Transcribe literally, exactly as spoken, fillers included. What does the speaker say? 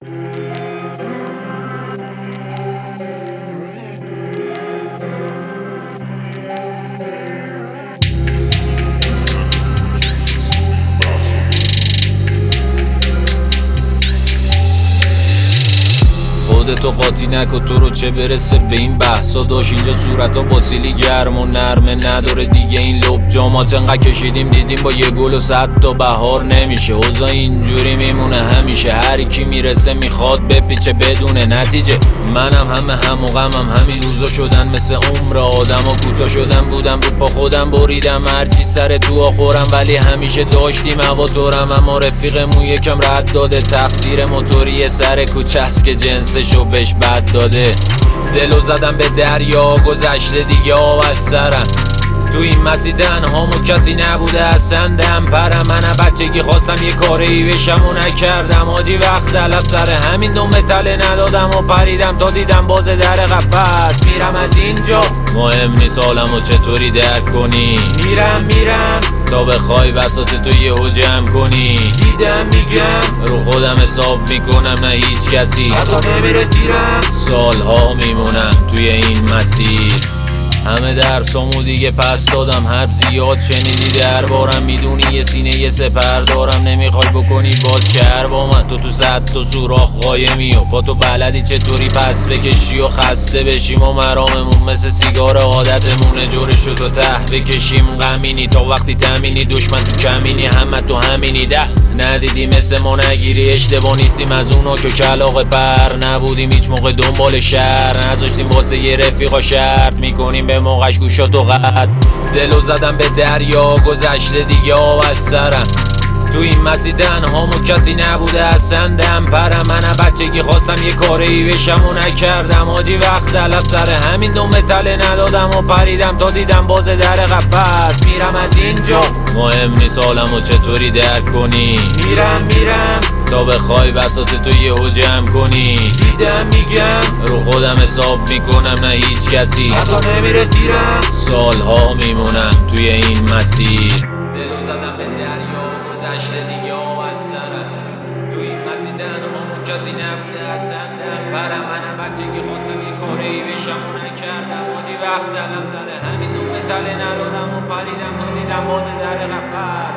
خودتو قاطی نکن، تو رو چه برسه به این بحثا. داشت اینجا صورتا با سیلی گرم و نرمه نداره دیگه این لب جامات. انقدر کشیدیم دیدیم با یه گل و صد تا بهار نمیشه. اوضاع اینجوری میمونه همیشه، هر کی میرسه میخواد بپیچه بدون نتیجه. منم همه هم و غمم همین روزا شدن مثل عمر آدم ها کوتاه شدن. بودم رو پا خودم بریدم هرچی سر تو آخورم، ولی همیشه داشتیم هواتورم. اما رفیقمون یکم رد داده، تقصیر موتوری سر کوچه‌ست که جنسشو بهش بد داده. دلو زدم به دریا گذشته دیگه آب از سرم. تو این مسیر تنهامو کسی نبوده اصلا دم پرم. من بچگی خواستم یه کاری بشم و نکردم. آجی وقت طلب سر همین دو متله ندادم و پریدم تا دیدم باز در قفس. میرم از اینجا مهم نیست حالمو چطوری درک کنی. میرم میرم تا بخوای بساط تو یهو جمع کنی. دیدم میگم رو خودم حساب میکنم نه هیچ کسی حتی نمیره تیرم. سالها میمونم توی این مسیر، همه درسامو دیگه پس دادم. حرف زیاد شنیدی دربارم، میدونی یه سینه یه سپر دارم. نمیخوای بکنی باز شهر با من، تو تو صد تا سوراخ قایمی و پا تو بلدی چطوری پس بکشی و خسته بشیم. و مراممون مثل سیگار عادتمونه، جورشو تو ته بکشیم غمینی تا وقتی تمینی. دشمن تو کمینی همه تو همینی، ده ندیدی مثل ما نگیری. اشتباه نیستیم از اونا که کلاغ پر نبودیم هیچ موقع دنبال شهر. نذاشتیم واسه یه رفیقا شرط میکنیم به موقعش گوشات و قد. دلو زدم به دریا گذشته دیگه آب از سرم. تو این مسیر تنهامو کسی نبوده اصلا دم پرم. من بچگی خواستم یه کاری بشم و نکردم. آجی وقت طلب سر همین دو متله ندادم و پریدم تا دیدم باز در قفس. میرم از اینجا مهم نیست حالمو چطوری درک کنی. میرم میرم تا بخوای بساط تو یهو جمع کنی. دیدم میگم رو خودم حساب میکنم نه هیچ کسی حتی نمیره تیرم. سالها میمونم توی این مسیر. دلو زدم به دریا گذشته دیگه آب از سرم. تو این مسیر تنهامو کسی نبوده اصلا دم پرم. من بچگی خواستم یه کاری بشم و نکردم. آجی وقت طلب سر همین دو متله ندادم و پریدم تا دیدم باز در قفس.